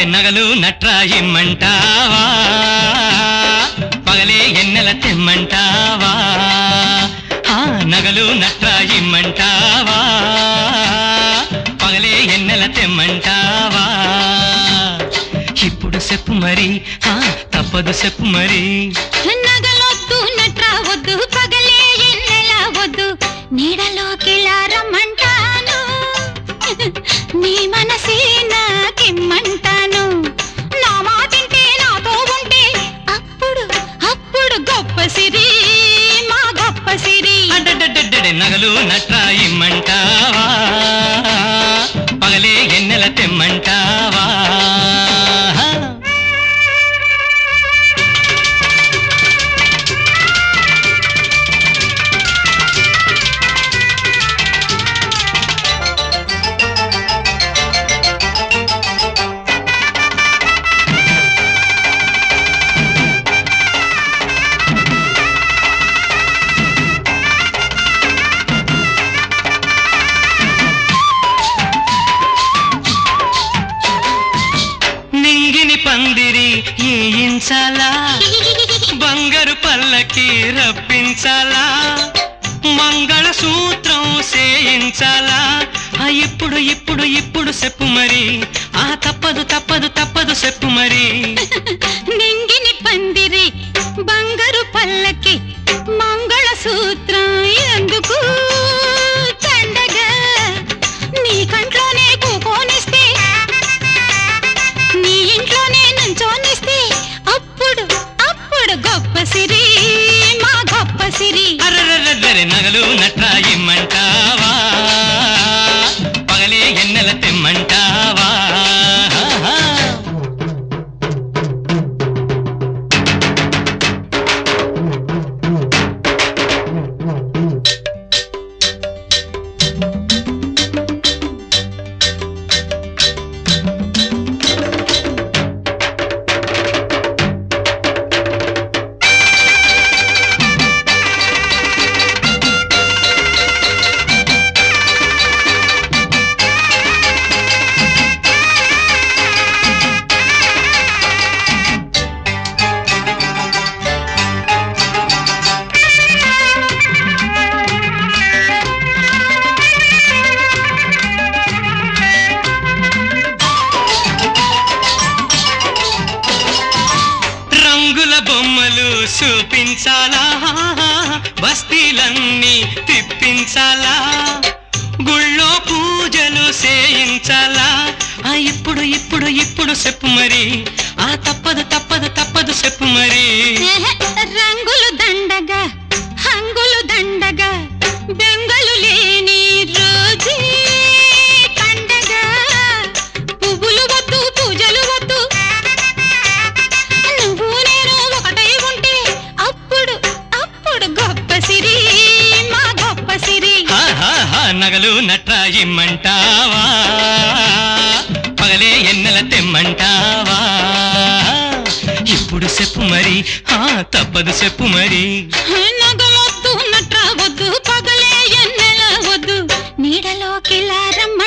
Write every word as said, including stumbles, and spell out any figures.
నగలు నట్రాయిమ్మంటావా పగలే ఎన్నెల తెమ్మంటావా ఆ నగలు నట్రాయిమ్మంటావా పగలే ఎన్నెల తెమ్మంటావా ఇప్పుడు చెప్పు మరి ఆ తప్పదు చెప్పు మరి నగలొద్దు నట్రావద్దు పగలే ఎన్నెల వద్దు నీడలోకి రమ్మంటాను నీ మనసే నాకిమ్మంటాను నా మాటింటే నాతో ఉంటే అప్పుడు అప్పుడు గొప్ప సిరి మా గొప్ప సిరి అడ్డడ్డడ్డడే నగలు నట్రాయిమ్మంటావా పగలే ఎన్నెల తెమ్మంటావా పందిరి ఏయించాలా బంగారు పల్లకి రప్పించాలా మంగళ సూత్రం చేయించాలా ఇప్పుడు ఇప్పుడు ఇప్పుడు చెప్పు మరి ఆ తప్పదు తప్పదు తప్పదు చెప్పు మరి నింగిని పందిరి బంగారు పల్లకి మంగళ సూత్రం ఎందుకు తండగా నీ కంట్లోనే కూకోనిస్తే నీ ఇంట్లోనే నుంచోనిస్తే అప్పుడు అప్పుడు గొప్ప సిరి మా గొప్ప సిరి అర్రర్రర్రరే నగలు నట్రాయిమ్మంటావా పగలే ఎన్నెల తెమ్మంటావా బొమ్మలు చూపించాలా బస్తీలన్నీ తిప్పించాలా గుళ్ళో పూజలు చేయించాలా ఆ ఇప్పుడు ఇప్పుడు ఇప్పుడు చెప్పు మరి ఆ తప్పదు తప్పదు తప్పదు చెప్పు మరి రంగులు దండగా హంగులు దండగా బెంగలు లేని రోజే పండగా పువ్వులు వద్దు పూజలు వద్దు నువ్వు నేను ఒకటై ఉంటే అప్పుడు అప్పుడు గొప్ప సిరి మా గొప్ప సిరి నగలు నట్రాయిమ్మంటావా పగలే ఎన్నెల తెమ్మంటావా ఇప్పుడు చెప్పు మరి ఆ తప్పదు చెప్పు మరి నగలొద్దు నట్రావద్దు పగలే ఎన్నెల వద్దు నీడలోకి రమ్మ